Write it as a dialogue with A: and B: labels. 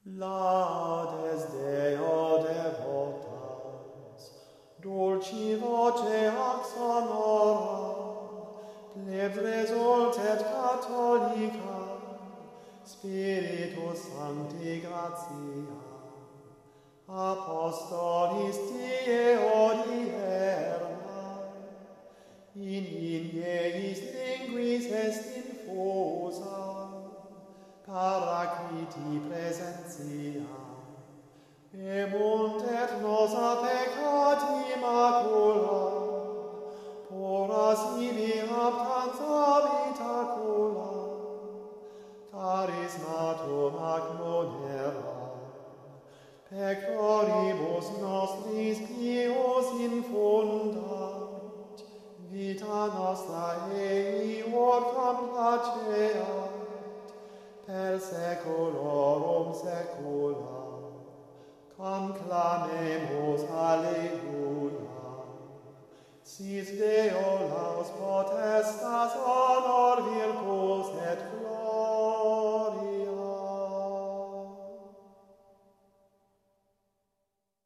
A: Laudes Deo devotas, dulci voce ac sonora, plebs resultet catholica, Spiritus Sancti gratia, Apostolis die odierna, in iis linguis est infusa, Paracliti presentia, emunt et nos a peccati macula, poras ibi aptans habitacula, charismatum ac monera, pectoribus nostris pius infundat, vita nostra eior complaceat, per saeculorum saecula. Conclamemus Alleluia. Sis Deo laus potestas honor